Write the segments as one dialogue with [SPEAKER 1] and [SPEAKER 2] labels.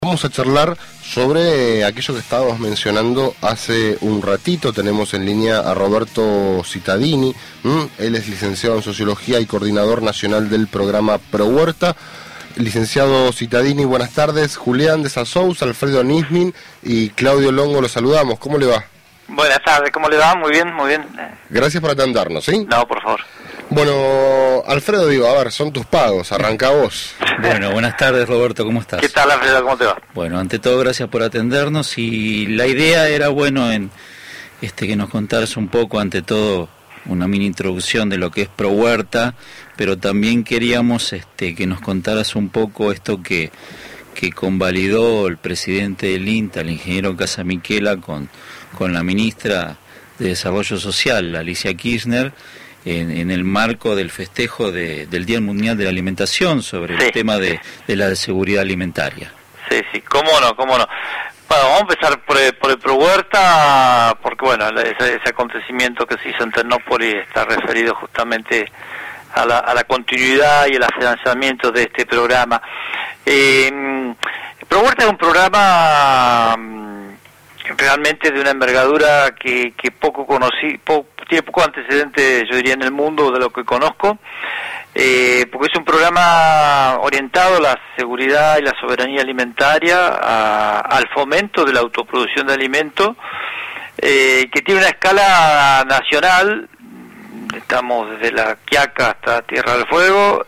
[SPEAKER 1] Vamos a charlar sobre aquello que estábamos mencionando hace un ratito. Tenemos en línea a Roberto Cittadini. Él es licenciado en Sociología y coordinador nacional del programa ProHuerta. Licenciado Cittadini, buenas tardes. Julián de Sousa, Alfredo Nismin y Claudio Longo, los saludamos. ¿Cómo le va?
[SPEAKER 2] Buenas tardes, ¿cómo le va? Muy bien, muy bien.
[SPEAKER 1] Gracias por atendernos, ¿sí?
[SPEAKER 2] No, por favor.
[SPEAKER 1] Bueno, Alfredo, a ver, son tus pagos, arranca vos.
[SPEAKER 3] Bueno, buenas tardes, Roberto, ¿cómo estás?
[SPEAKER 2] ¿Qué tal, Alfredo? ¿Cómo te va?
[SPEAKER 3] Bueno, ante todo, gracias por atendernos, y la idea era, que nos contaras un poco, ante todo, una mini introducción de lo que es ProHuerta, pero también queríamos que nos contaras un poco esto que convalidó el presidente del INTA, el ingeniero Casamichela, con la ministra de Desarrollo Social, Alicia Kirchner, en el marco del festejo del Día Mundial de la Alimentación, sobre el tema de la seguridad alimentaria.
[SPEAKER 2] Sí, cómo no. Bueno, vamos a empezar por el ProHuerta, porque ese acontecimiento que se hizo en Ternópolis está referido justamente a la continuidad y el financiamiento de este programa. ProHuerta es un programa realmente de una envergadura que poco conocí, tiene poco antecedente, yo diría, en el mundo de lo que conozco, porque es un programa orientado a la seguridad y la soberanía alimentaria, al fomento de la autoproducción de alimentos, que tiene una escala nacional. Estamos desde La Quiaca hasta Tierra del Fuego,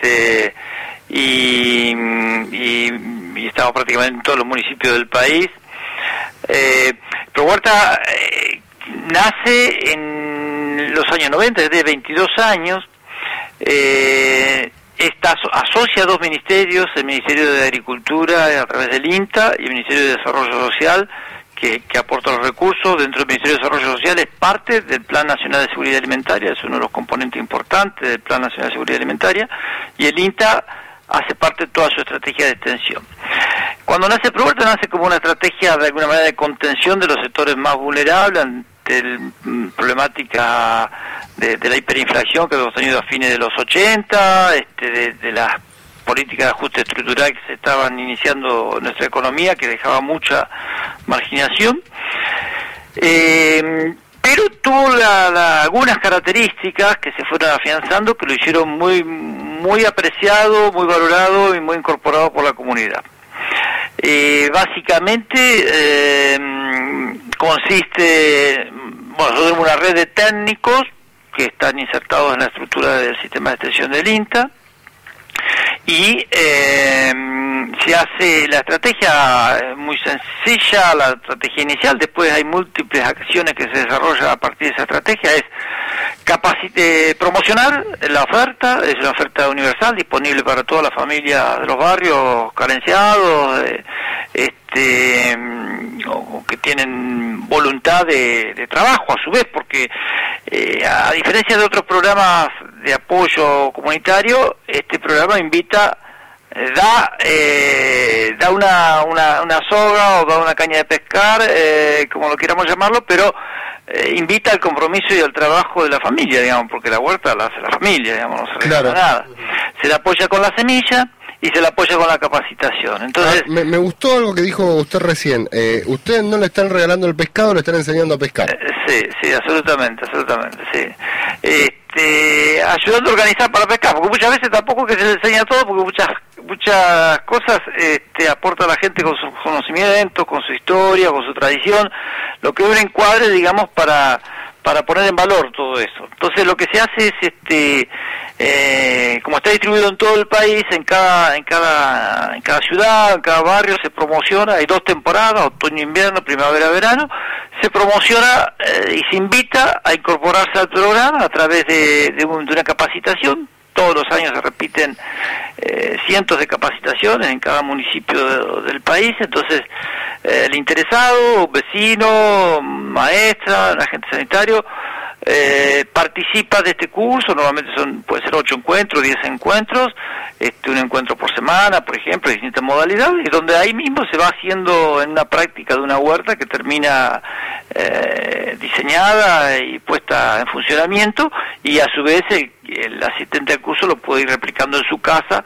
[SPEAKER 2] y estamos prácticamente en todos los municipios del país. ProHuerta nace en los años 90, desde 22 años. Asocia dos ministerios, el Ministerio de Agricultura a través del INTA y el Ministerio de Desarrollo Social, que aporta los recursos. Dentro del Ministerio de Desarrollo Social es parte del Plan Nacional de Seguridad Alimentaria, es uno de los componentes importantes del Plan Nacional de Seguridad Alimentaria, y el INTA hace parte de toda su estrategia de extensión. Cuando nace ProHuerta, nace como una estrategia de alguna manera de contención de los sectores más vulnerables ante la problemática de la hiperinflación que hemos tenido a fines de los 80, de las políticas de ajuste estructural que se estaban iniciando en nuestra economía, que dejaba mucha marginación. Pero tuvo algunas características que se fueron afianzando, que lo hicieron muy apreciado, muy valorado y muy incorporado por la comunidad. Básicamente consiste, nosotros tenemos una red de técnicos que están insertados en la estructura del sistema de extensión del INTA, y se hace la estrategia muy sencilla, la estrategia inicial. Después hay múltiples acciones que se desarrollan a partir de esa estrategia. Es promocionar la oferta, es una oferta universal disponible para toda la familia de los barrios carenciados, o que tienen voluntad de trabajo a su vez, porque a diferencia de otros programas de apoyo comunitario, este programa da una soga o da una caña de pescar, como lo queramos llamarlo, pero invita al compromiso y al trabajo de la familia, digamos, porque la huerta la hace la familia, no se regala nada. Se la apoya con la semilla y se la apoya con la capacitación. Entonces,
[SPEAKER 1] me gustó algo que dijo usted recién. Ustedes no le están regalando el pescado, le están enseñando a pescar.
[SPEAKER 2] Sí, absolutamente, sí. Ayudando a organizar para pescar, porque muchas veces tampoco que se les enseña todo, porque muchas cosas aporta la gente con sus conocimientos, con su historia, con su tradición, lo que un encuadre, digamos, para poner en valor todo eso. Entonces lo que se hace es, como está distribuido en todo el país, en cada ciudad, en cada barrio se promociona. Hay 2 temporadas, otoño-invierno, primavera-verano. Se promociona y se invita a incorporarse al programa a través de una capacitación. Todos los años se repiten cientos de capacitaciones en cada municipio del país. Entonces, el interesado, vecino, maestra, agente sanitario, participa de este curso. Normalmente puede ser 8 encuentros, 10 encuentros, un encuentro por semana, por ejemplo, de distintas modalidades, donde ahí mismo se va haciendo en una práctica de una huerta que termina diseñada y puesta en funcionamiento, y a su vez el asistente al curso lo puede ir replicando en su casa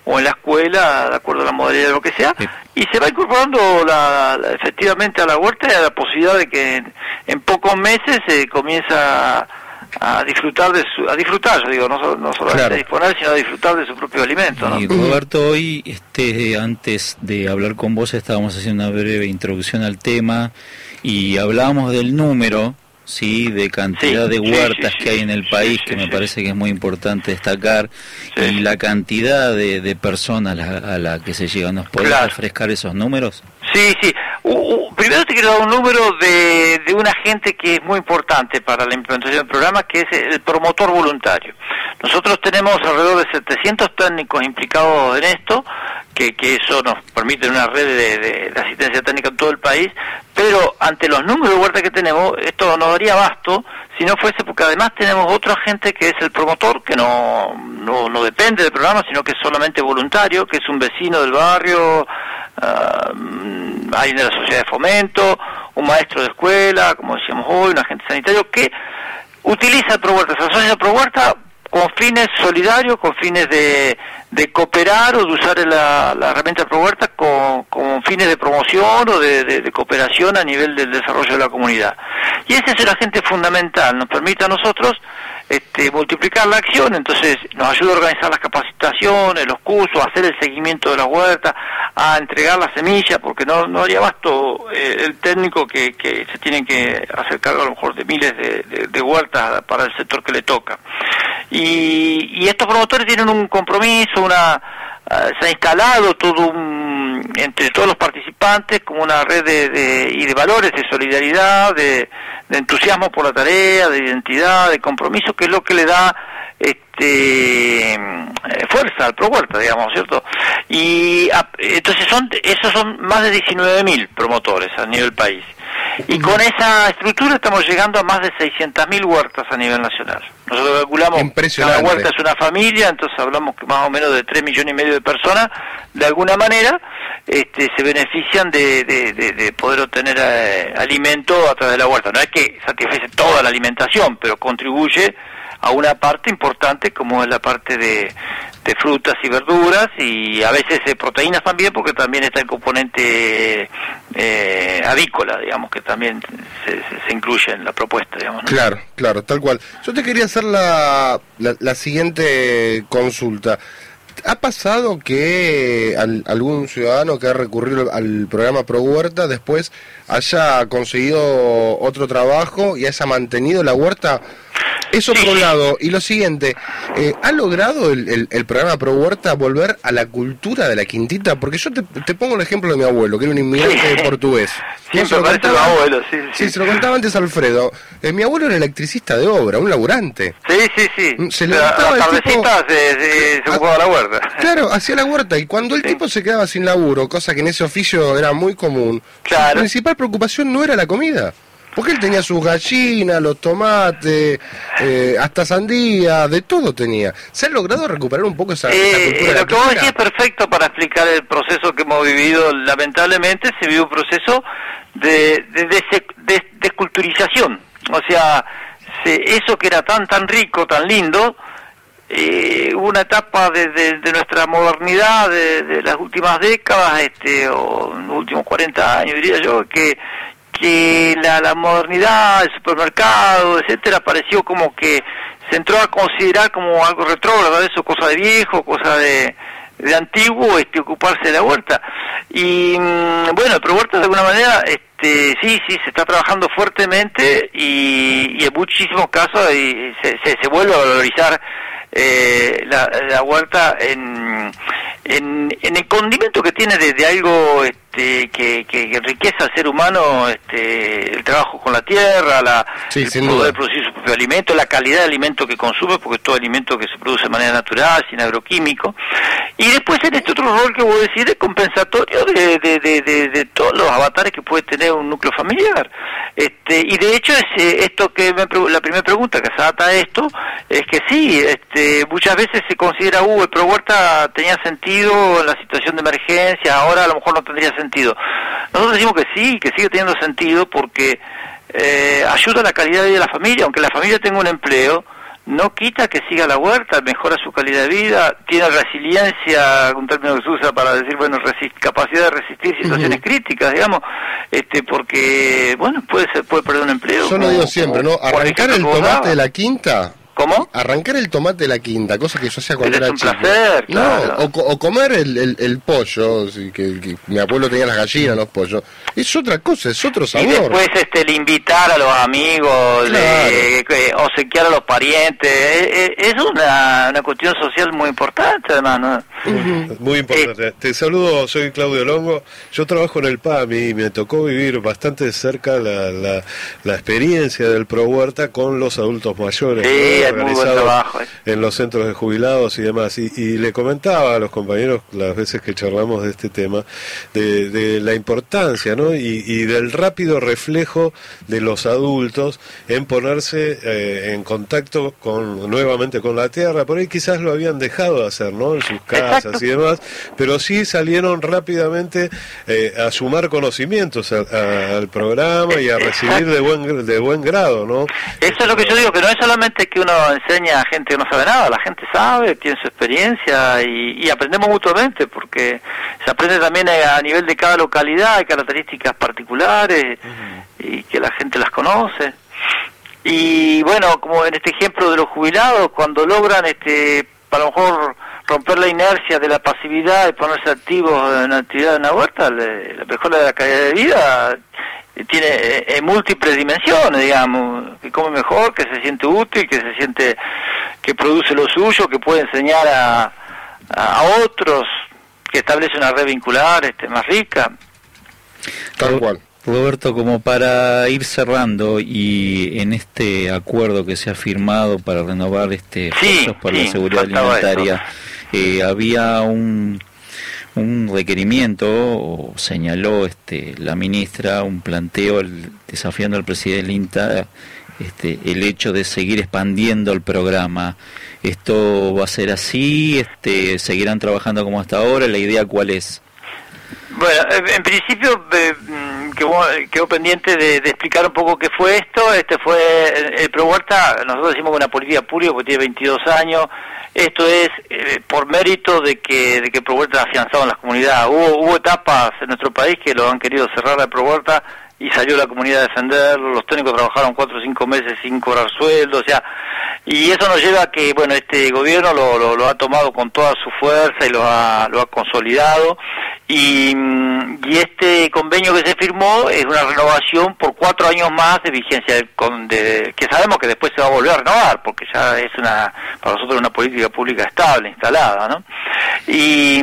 [SPEAKER 2] o en la escuela, de acuerdo a la modalidad de lo que sea, y se va incorporando efectivamente a la huerta y a la posibilidad de que en pocos meses se comienza a disfrutar yo digo, no solamente a disponer, sino a disfrutar de su propio alimento, ¿no?
[SPEAKER 3] Y Roberto, hoy antes de hablar con vos estábamos haciendo una breve introducción al tema y hablábamos del número, sí, de cantidad de huertas que hay en el país, que me parece que es muy importante destacar, y la cantidad de personas a la que se llega. ¿Nos podés refrescar esos números?
[SPEAKER 2] Sí. Primero te quiero dar un número de un agente que es muy importante para la implementación del programa, que es el promotor voluntario. Nosotros tenemos alrededor de 700 técnicos implicados en esto, que eso nos permite una red de asistencia técnica en todo el país, pero ante los números de huertas que tenemos, esto no daría abasto si no fuese porque además tenemos otro agente que es el promotor, que no depende del programa, sino que es solamente voluntario, que es un vecino del barrio, alguien de la sociedad de fomento, un maestro de escuela, como decíamos hoy, un agente sanitario, que utiliza el ProHuerta, se asocia al ProHuerta con fines solidarios, con fines de cooperar o de usar la herramienta de ProHuerta con fines de promoción o de cooperación a nivel del desarrollo de la comunidad. Y ese es el agente fundamental, nos permite a nosotros multiplicar la acción, entonces nos ayuda a organizar las capacitaciones, los cursos, a hacer el seguimiento de la huerta, a entregar la semilla, porque no haría abasto el técnico que se tiene que hacer cargo a lo mejor de miles de huertas para el sector que le toca. Y estos promotores tienen un compromiso, se ha instalado entre todos los participantes como una red de valores, de solidaridad, de entusiasmo por la tarea, de identidad, de compromiso, que es lo que le da fuerza al ProHuerta, digamos, ¿cierto? Y entonces esos son más de 19.000 promotores a nivel país. Y con esa estructura estamos llegando a más de 600.000 huertas a nivel nacional. Nosotros calculamos que cada huerta es una familia, entonces hablamos que más o menos de 3,5 millones de personas, de alguna manera, se benefician de poder obtener alimento a través de la huerta. No es que satisface toda la alimentación, pero contribuye a una parte importante como es la parte de frutas y verduras, y a veces proteínas también, porque también está el componente avícola, digamos, que también se incluye en la propuesta, digamos, ¿no?
[SPEAKER 1] Claro, tal cual. Yo te quería hacer la siguiente consulta. ¿Ha pasado que algún ciudadano que ha recurrido al programa ProHuerta después haya conseguido otro trabajo y haya mantenido la huerta? Eso por un lado. Y lo siguiente, ¿ha logrado el programa ProHuerta volver a la cultura de la quintita? Porque yo te pongo el ejemplo de mi abuelo, que era un inmigrante portugués.
[SPEAKER 2] Se
[SPEAKER 1] lo contaba antes Alfredo. Mi abuelo era electricista de obra, un laburante.
[SPEAKER 2] Sí.
[SPEAKER 1] Se levantaba
[SPEAKER 2] el tipo, se ocupaba la huerta.
[SPEAKER 1] Claro, hacía la huerta, y cuando el tipo se quedaba sin laburo, cosa que en ese oficio era muy común, su principal preocupación no era la comida. Porque él tenía sus gallinas, los tomates, hasta sandía, de todo tenía. ¿Se ha logrado recuperar un poco esa cultura?
[SPEAKER 2] Lo que vos decís es perfecto para explicar el proceso que hemos vivido. Lamentablemente se vivió un proceso de desculturización. O sea, eso que era tan rico, tan lindo, hubo una etapa de nuestra modernidad de las últimas décadas, o los últimos 40 años, diría yo, que la modernidad, el supermercado, etcétera, pareció como que se entró a considerar como algo retrógrado, eso, cosa de viejo, cosa de antiguo, ocuparse de la huerta. Y bueno, el ProHuerta de alguna manera, sí, se está trabajando fuertemente, y en muchísimos casos se vuelve a valorizar la huerta en el condimento que tiene de algo que enriquece al ser humano, el trabajo con la tierra, el poder producir su propio alimento, la calidad de alimento que consume, porque es todo alimento que se produce de manera natural, sin agroquímicos. Y después en este otro rol que vos decís, de compensatorio de todos los avatares que puede tener un núcleo familiar. Y de hecho esto que la primera pregunta que se ata a esto es que sí, muchas veces se considera el ProHuerta tenía sentido en la situación de emergencia, ahora a lo mejor no tendría sentido. Nosotros decimos que sí, que sigue teniendo sentido, porque ayuda a la calidad de vida de la familia. Aunque la familia tenga un empleo, no quita que siga la huerta, mejora su calidad de vida, tiene resiliencia, un término que se usa para decir, bueno, capacidad de resistir situaciones críticas, digamos, porque, bueno, puede perder un empleo.
[SPEAKER 1] Yo lo digo siempre, ¿no? Arrancar el tomate de la quinta.
[SPEAKER 2] ¿Cómo?
[SPEAKER 1] Arrancar el tomate de la quinta, cosa que yo hacía cuando era chico.
[SPEAKER 2] Es un placer, claro.
[SPEAKER 1] No, o comer el pollo, que mi abuelo tenía las gallinas, los pollos. Es otra cosa, es otro sabor.
[SPEAKER 2] Y después el invitar a los amigos, claro, obsequiar a los parientes, es una cuestión social muy importante, además, ¿no?
[SPEAKER 4] Muy importante. Te saludo, soy Claudio Longo. Yo trabajo en el PAMI y me tocó vivir bastante de cerca la experiencia del Pro Huerta con los adultos mayores.
[SPEAKER 2] Sí, ¿no? Muy buen trabajo,
[SPEAKER 4] en los centros de jubilados y demás. Y le comentaba a los compañeros las veces que charlamos de este tema, de la importancia, ¿no? Y del rápido reflejo de los adultos en ponerse en contacto nuevamente con la tierra. Por ahí quizás lo habían dejado de hacer, ¿no? En sus casas.
[SPEAKER 2] Exacto.
[SPEAKER 4] Y demás, pero sí salieron rápidamente a sumar conocimientos al programa y a recibir de buen grado, ¿no?
[SPEAKER 2] Eso es lo que yo digo, que no es solamente que uno enseña a gente que no sabe nada, la gente sabe, tiene su experiencia y aprendemos mutuamente, porque se aprende también a nivel de cada localidad, hay características particulares y que la gente las conoce. Y bueno, como en este ejemplo de los jubilados, cuando logran a lo mejor romper la inercia de la pasividad y ponerse activos en la actividad de una huerta, la mejora de la calidad de vida tiene múltiples dimensiones, digamos, que come mejor, que se siente útil, que se siente que produce lo suyo, que puede enseñar a otros, que establece una red vincular más rica.
[SPEAKER 1] Tal cual.
[SPEAKER 3] Roberto, como para ir cerrando, y en este acuerdo que se ha firmado para renovar Esfuerzos por la Seguridad Alimentaria, había un requerimiento, o señaló la ministra, un planteo desafiando al presidente del INTA, el hecho de seguir expandiendo el programa. ¿Esto va a ser así? ¿Seguirán trabajando como hasta ahora? ¿La idea cuál es?
[SPEAKER 2] Bueno, en principio quedó pendiente de explicar un poco qué fue esto. Fue el Pro Huerta, nosotros decimos que una política pública porque tiene 22 años. Esto es por mérito de que Pro Huerta ha afianzado en las comunidades. Hubo etapas en nuestro país que lo han querido cerrar a Pro Huerta y salió la comunidad a defenderlo. Los técnicos trabajaron 4 o 5 meses sin cobrar sueldo, y eso nos lleva a que, bueno, este gobierno lo ha tomado con toda su fuerza y lo ha consolidado, y este convenio que se firmó es una renovación por 4 años más de vigencia, que sabemos que después se va a volver a renovar, porque ya es para nosotros una política pública estable, instalada, ¿no? Y,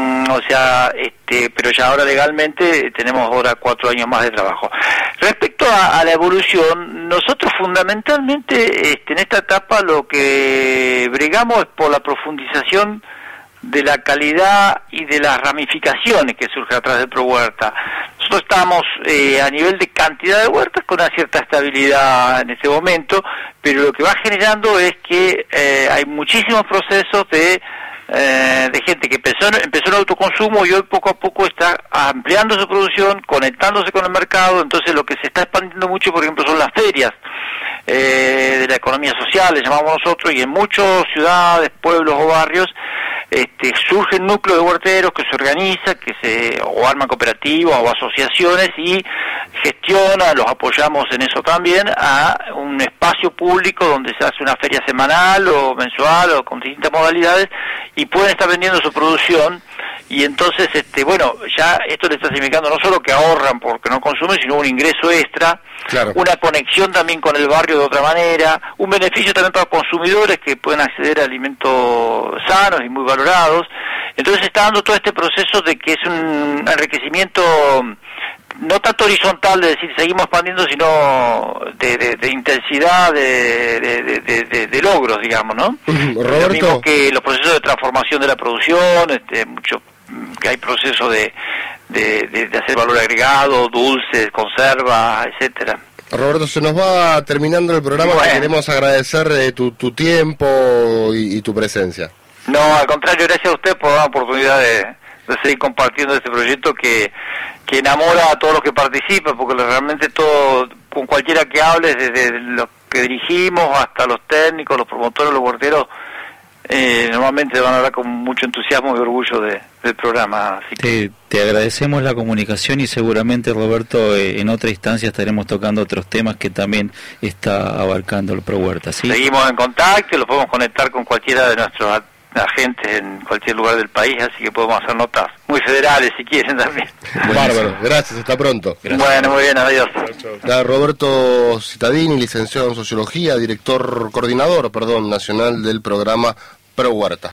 [SPEAKER 2] pero ya ahora legalmente tenemos ahora 4 años más de trabajo. Respecto a la evolución, nosotros fundamentalmente en esta etapa lo que bregamos es por la profundización de la calidad y de las ramificaciones que surgen atrás del Pro Huerta. Nosotros estamos a nivel de cantidad de huertas con una cierta estabilidad en este momento, pero lo que va generando es que hay muchísimos procesos de gente que empezó en autoconsumo y hoy poco a poco está ampliando su producción, conectándose con el mercado. Entonces lo que se está expandiendo mucho, por ejemplo, son las ferias de la economía social, le llamamos nosotros, y en muchas ciudades, pueblos o barrios surgen núcleos de huerteros que se organizan, o arman cooperativas o asociaciones y gestionan, los apoyamos en eso también, a un espacio público donde se hace una feria semanal o mensual o con distintas modalidades y pueden estar vendiendo su producción. Y entonces, ya esto le está significando no solo que ahorran porque no consumen, sino un ingreso extra, claro, una conexión también con el barrio de otra manera, un beneficio también para consumidores que pueden acceder a alimentos sanos y muy valorados. Entonces se está dando todo este proceso de que es un enriquecimiento no tanto horizontal, de decir seguimos expandiendo, sino de intensidad, de logros, digamos, ¿no?
[SPEAKER 1] Roberto.
[SPEAKER 2] Lo mismo que los procesos de transformación de la producción, que hay procesos de hacer valor agregado, dulces, conserva, etcétera.
[SPEAKER 1] Roberto, se nos va terminando el programa. Bueno, queremos agradecer tu tiempo y tu presencia.
[SPEAKER 2] No, al contrario, gracias a usted por dar la oportunidad de seguir compartiendo este proyecto que enamora a todos los que participan, porque realmente todo con cualquiera que hable, desde los que dirigimos hasta los técnicos, los promotores, los huerteros, normalmente van a hablar con mucho entusiasmo y orgullo del programa. Así que...
[SPEAKER 3] te agradecemos la comunicación y seguramente, Roberto, en otra instancia estaremos tocando otros temas que también está abarcando el Pro Huerta, ¿sí?
[SPEAKER 2] Seguimos en contacto y lo podemos conectar con cualquiera de nuestros agentes en cualquier lugar del país, así que podemos hacer notas muy federales si quieren también.
[SPEAKER 1] Bárbaro, gracias, hasta pronto.
[SPEAKER 3] Gracias.
[SPEAKER 2] Bueno, muy bien, adiós.
[SPEAKER 1] Roberto Cittadini, licenciado en Sociología, coordinador nacional del programa Pro Huerta.